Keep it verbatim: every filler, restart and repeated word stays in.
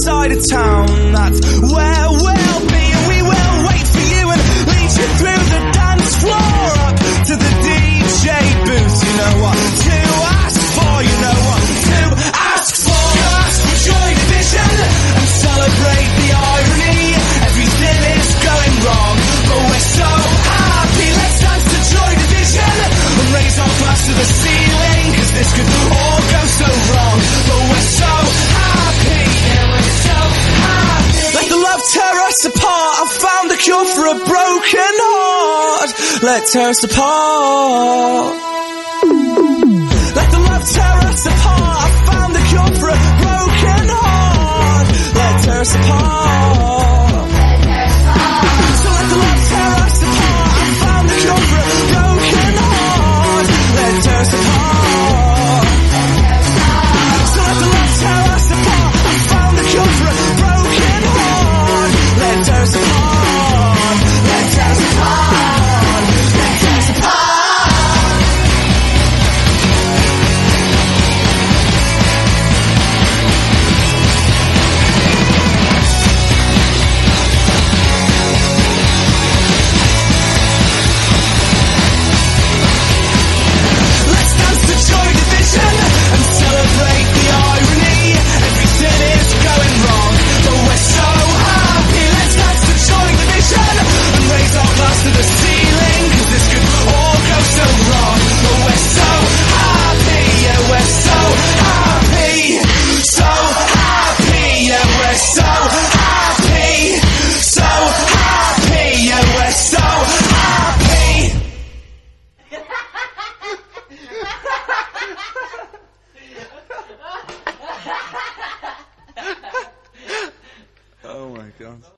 side of town, that's where we'll be. And we will wait for you and lead you through the dance floor, up to the D J booth. You know what to ask for, you know what to ask for. Ask for Joy Division and celebrate the irony. Everything is going wrong, but we're so happy. Let's dance to Joy Division and raise our glass to the ceiling, cause this could all go so wrong, but we're so happy. Yeah, we're so happy. Let the love tear us apart. I've found the cure for a broken heart. Let tear us apart. Let the love tear us apart. I've found the cure for a broken heart. Let tear us apart. So let the love tear us apart. I've found the cure for a broken heart. Let tear us apart. So let the love tear us apart. I've found the cure for a broken heart. Let tear us apart. Let tear us apart. Let tear us apart. Let's dance to Joy Division and celebrate the irony. Everything is going wrong, but we're so happy. Let's dance to Joy Division and raise our glass to the ceiling, cause this could all go so wrong, but we're so happy. Yeah, we're so happy. So happy. Yeah, we're so happy. So happy. Yeah, we're so happy. Oh my god.